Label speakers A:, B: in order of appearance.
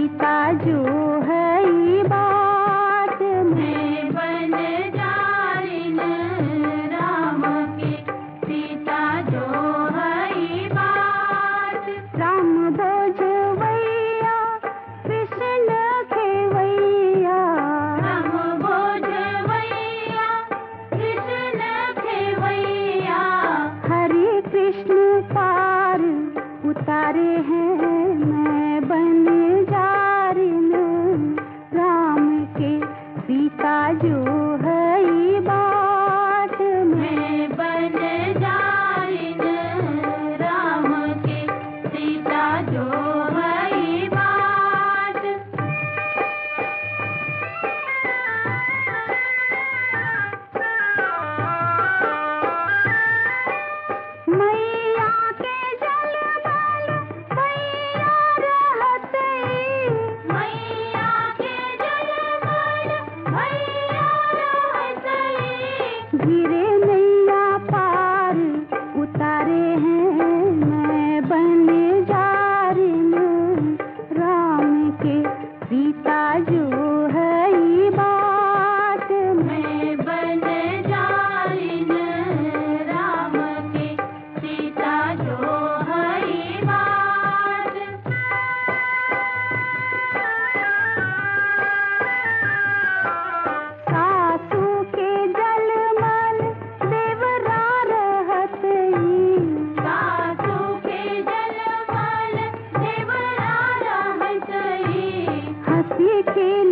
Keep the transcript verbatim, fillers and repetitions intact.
A: सीता जो है ई बात में
B: बन जारिन राम के सीता जो है ई बात।
A: राम बोझवैया कृष्ण खेवैया
B: राम बोझवैया कृष्ण खेवैया
A: हरे कृष्ण पार उतारे हैं मैं बन जारिन राम के सीता जो है ई बात में
B: बन जारिन राम के सीता जो है ई बात।
A: मैया के जलमल भैया रहतई
B: मैया के जलमल भैया रहतई
A: गिरे नैया पार उतारे हैं मैं बन जारिन राम के सीता जो है ई बात में
B: बन जारिन राम के सीता जो है ई बात।
A: सासू के जलमल देवरा रहतई
B: सासू के जलमल देवरा रहतई
A: हंसी खेल